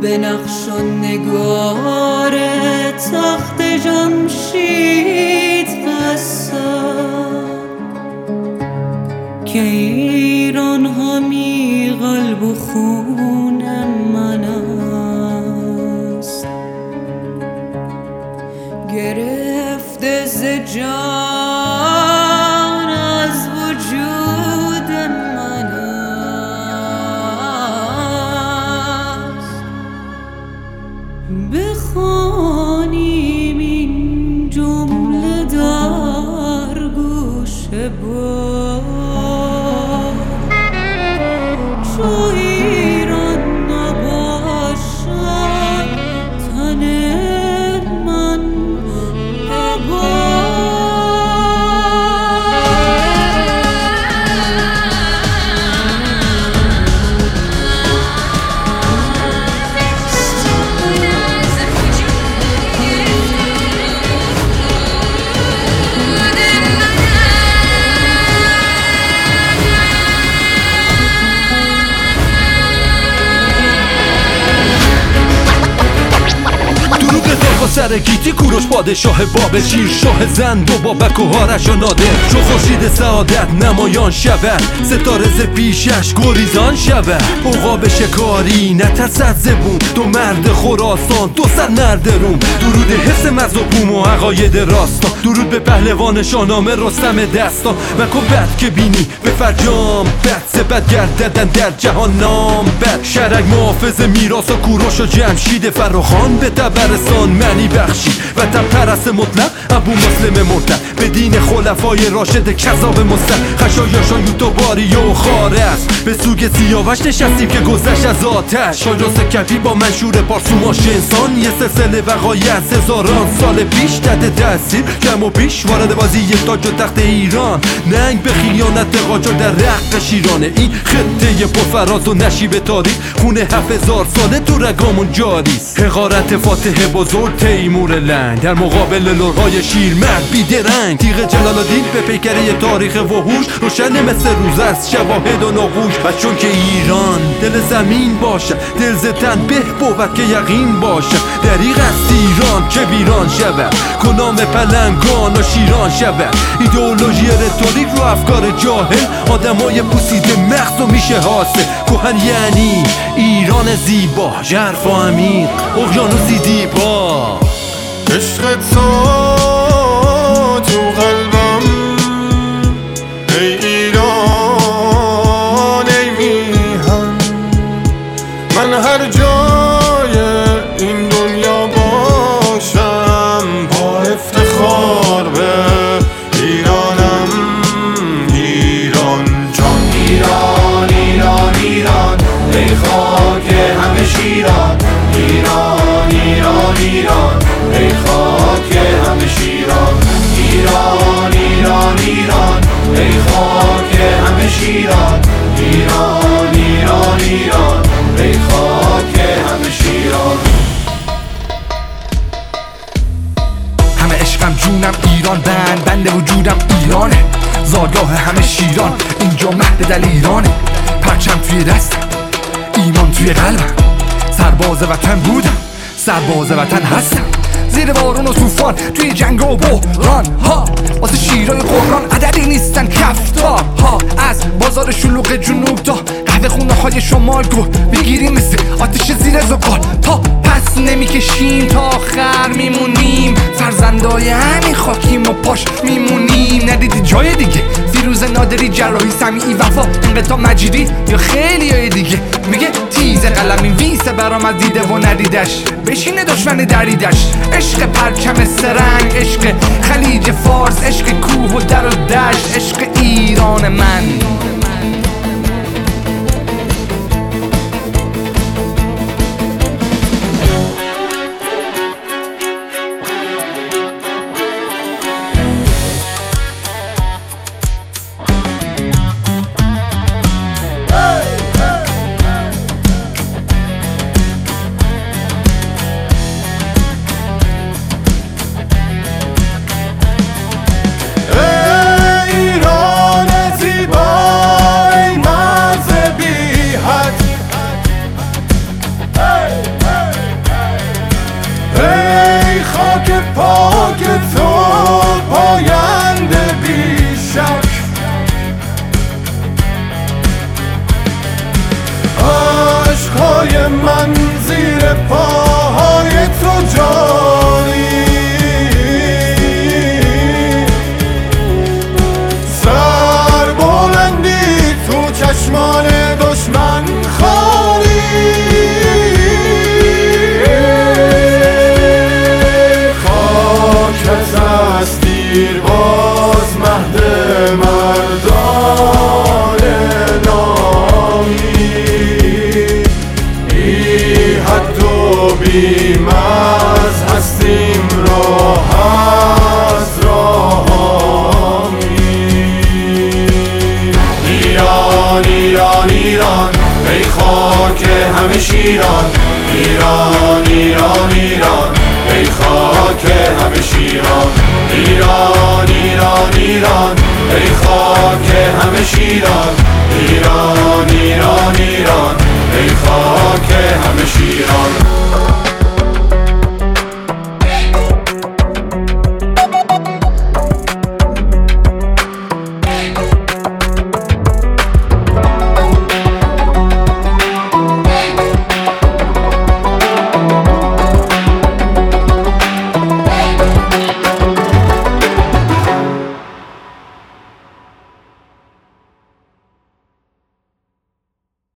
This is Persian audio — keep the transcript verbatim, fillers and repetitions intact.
به نقش و نگار تخت جمشید قصد که ایران همی قلب و خون من است، گرفته ز جان از وجود من است. بخوانیم این جمله در گوش باد، چو ایران نباشد تن من سر گیتی کوروش پادشاه بابل، شیر شاه زند و بابک و هارش و نادر، چو خورشید سعادت نمایان شود، ستاره ز پیشش گریزان شود. عقاب شکاری نترسد زبون، دو مرد خراسان دو صد مرد روم. درود حس مرز و بوم و عقاید راستا، درود به پهلوان شاهنامه رستم دستا. مکن بد که بینی به فرجام بد، سبد گرددن در جهان نام بد. شرک محافظ میراث و کوروش و جمشید، فراخان به تبرستان منی بخشی. وطن پرست مطلق ابو مسلم مرتد، به دین خلفای راشد کذاب مستد. خشایاشان یوتوباری و خارست، به سوگ سیاوش نشستیم که گذشت از آتش. شاجاس کفی با منشور پارسوماش انسان، یه سلسله وقایع از هزاران سال پیش تحت تاثیر کم و بیش وارد بازی تاج و تخت ایران. ننگ به خیانت قاجار در رق شیرانه، این خطه پرفراز و نشیب تاریخ، خونه هفت هزار ساله تو رگامون جاریست. حقارت فاتح بزرگ تیمور لنگ، در مقابل لرهای شیرمرد بیدرنگ. تیغ جلال‌الدین به پیکره تاریخ وحوش، روشن مثل روز از شواهد و نقوش. و چون که ایران دل زمین باشه، دل زتن به بود که یقین باشه. دریغ است ایران که ویران شود، کنام پلنگان و شیران شود. ایدئولوژی رتوریک رو افکار جاهل، آدمای پوسیده مغز و میشه حاصل. کهن یعنی ایران زیبا، ژرف و عمیق، اقیانوسی دیبا. عشق تو تو قلبم ای ایران ای میهن، من هر جای این دنیا باشم با افتخار به ایرانم. ایران جان، ایران ایران ایران ای خاک همه شیران. ایران ایران ایران ای خاک همه شیران. ایران ایران ایران ای خاک همه شیران. ایران ایران ایران ای خاک همه شیران. همه عشقم جونم ایران، بند بند وجودم ایرانه. زادگاه همه شیران، اینجا مهد دل ایرانه. پرچم توی دستم، ایمان توی قلبم، سرباز وطن بودم، سرباز وطن هستم. زیر بارون و طوفان، توی جنگ و بحران ها، واسه شیرای قرآن عددی نیستن کفتار ها. از بازار شلوغ جنوب تا قهوه خونه های شمال، گو بگیریم مثل آتش زیر زغال. تا پس نمیکشیم تا آخر میمونیم، فرزندای همین خاکیم و پاش میمونیم. ندیدی جای دیگه فیروز نادری، جراحی سمیعی، وفا انقطاع مجیدی یا خیلی های دیگه. میگه تیز قلمی ویسه برام از دیده و ندیدش، بشینه دشمن دریدش. عشق پرچم سرنگ، عشق خلیج فارس، عشق کوه و در و دشت، عشق ایران من. ایران زیبا زیر پاهای تو جانی سر بلندی تو چشمان دشمن خالی خاکت از دیر باز مهد مردان نامی بی حد و بی مرز هستیم راه از راهامی ایران ایران ایران ای خاک همه شیران ایران ایران ایران ای خاک همه شیران ایران ایران ایران ای خاک همه شیران ایران ایران ایران